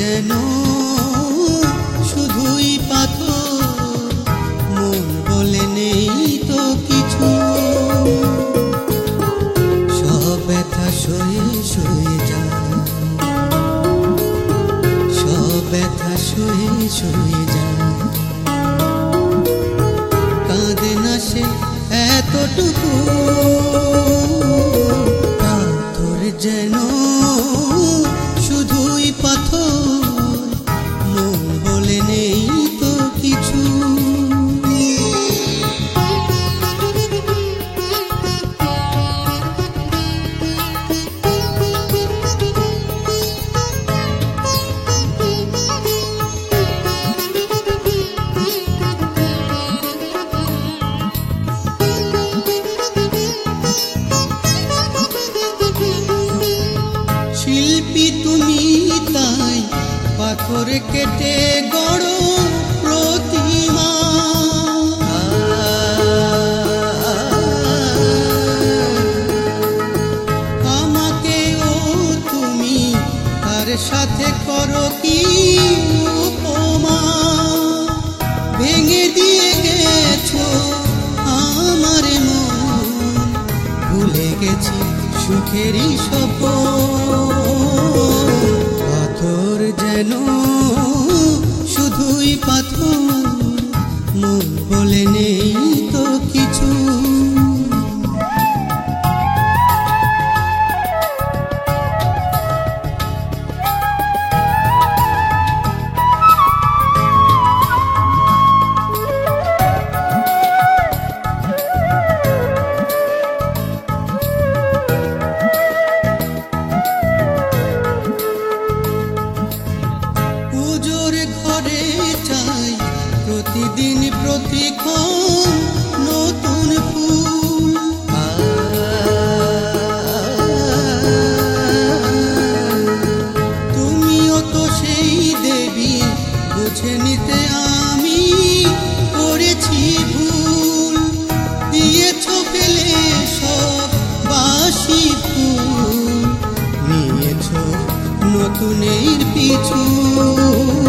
যেন শুধুই পাথর, মন বলে নেই তো কিছু। সব ব্যথা সয়ে সয়ে যায়, সব ব্যথা সয়ে সয়ে যায়, কাঁদে না সে এতটুকু। পাথর যেন শুধুই পাথর, মন বলে নেই তো কিছু। শিল্পী তুমি তাই পাথর কেটে গড়ো প্রতিমা। আমাকেও তুমি তার সাথে করো কি উপমা। ভেঙে দিয়ে গেছো আমার মন, ভুলে গেছি সুখেরই সপন। পাথর যেন শুধুই পাথর, মন বলে নেই তো কিছু। পুজোর ঘরে চাই প্রতিদিন প্রতিক্ষণ নতুন ফুল। তুমিও তো সেই দেবী, বুঝে নিতে আমি করেছি ভুল। দিয়েছো ফেলে সব বাসি ফুল, নিয়েছো নতুনের পিছু।